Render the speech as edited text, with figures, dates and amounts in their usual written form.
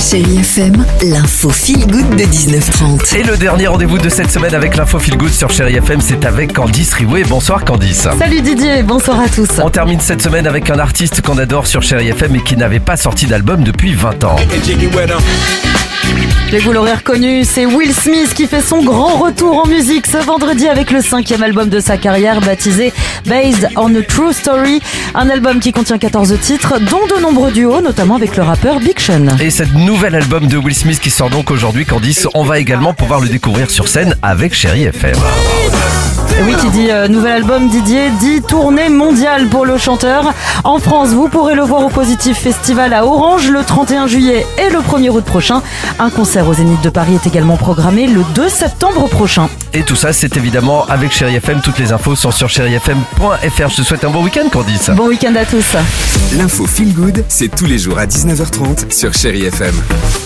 Chérie FM, l'info feel good de 19h30. Et le dernier rendez-vous de cette semaine avec l'info feel good sur Chérie FM, c'est avec Candice Riouet. Bonsoir Candice. Salut Didier, bonsoir à tous. On termine cette semaine avec un artiste qu'on adore sur Chérie FM et qui n'avait pas sorti d'album depuis 20 ans. Et vous l'aurez reconnu, c'est Will Smith qui fait son grand retour en musique ce vendredi avec le 5e album de sa carrière baptisé Based on a True Story. Un album qui contient 14 titres, dont de nombreux duos, notamment avec le rappeur Big Sean. Et cet nouvel album de Will Smith qui sort donc aujourd'hui, Candice, on va également pouvoir le découvrir sur scène avec Chérie FM. Et oui, qui dit nouvel album, Didier, dit tournée mondiale pour le chanteur. En France, vous pourrez le voir au Positif Festival à Orange le 31 juillet et le 1er août prochain. Un concert au Zénith de Paris est également programmé le 2 septembre prochain. Et tout ça, c'est évidemment avec Chérie FM. Toutes les infos sont sur chérifm.fr. Je te souhaite un bon week-end, Candice. Bon week-end à tous. L'info feel good, c'est tous les jours à 19h30 sur Chérie FM.